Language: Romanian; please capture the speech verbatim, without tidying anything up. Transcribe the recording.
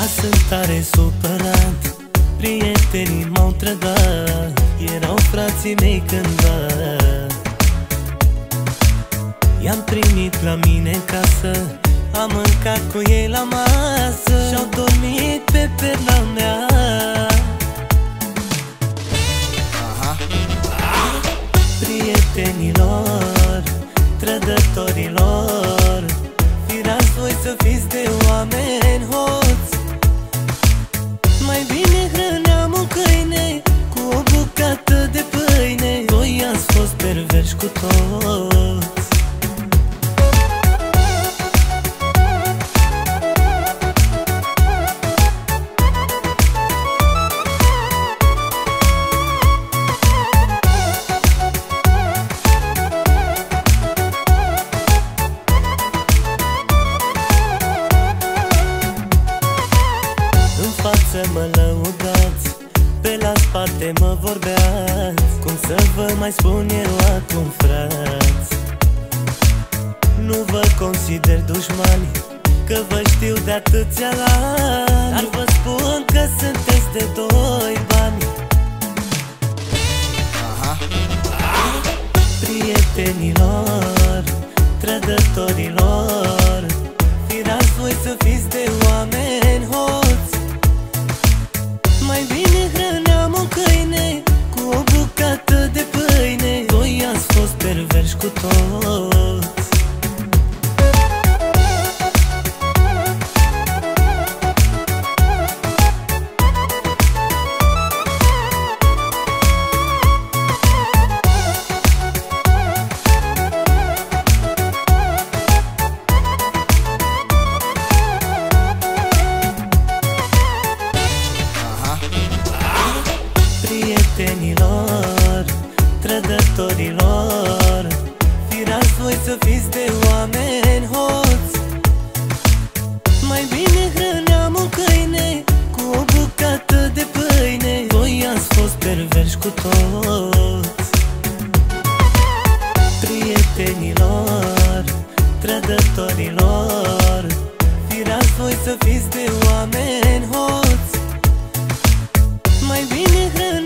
Azi sunt tare supărat, prietenii m-au trădat, erau frații mei cândva. I-am primit la mine în casă, am mâncat cu ei la masă și-au dormit pe perna mea. Aha. Prietenilor, trădătorilor, firați voi să fiți de oameni hoți. Mai bine hrăneam un câine cu o bucată de pâine. Voi ați fost perverși cu toți. Să mă lăudați, pe la spate mă vorbeați, cum să vă mai spun eu acum, frați? Nu vă consider dușmani, că vă știu de atâția ani, dar vă spun că sunteți de doi bani. Aha. Prietenilor, trădătorilor, firați voi să fiți de oameni hoți. Mai bine hrăneam un câine cu o bucată de pâine. Voi ați fost perverși cu toți. Prietenilor, trădătorilor, firați voi să fiți de oameni hoți. Mai bine hrăneam un câine cu o bucată de pâine. Voi ați fost perverși cu toți. Prietenilor, trădătorilor, firați voi să fiți de oameni hoți. Mai bine hrăneam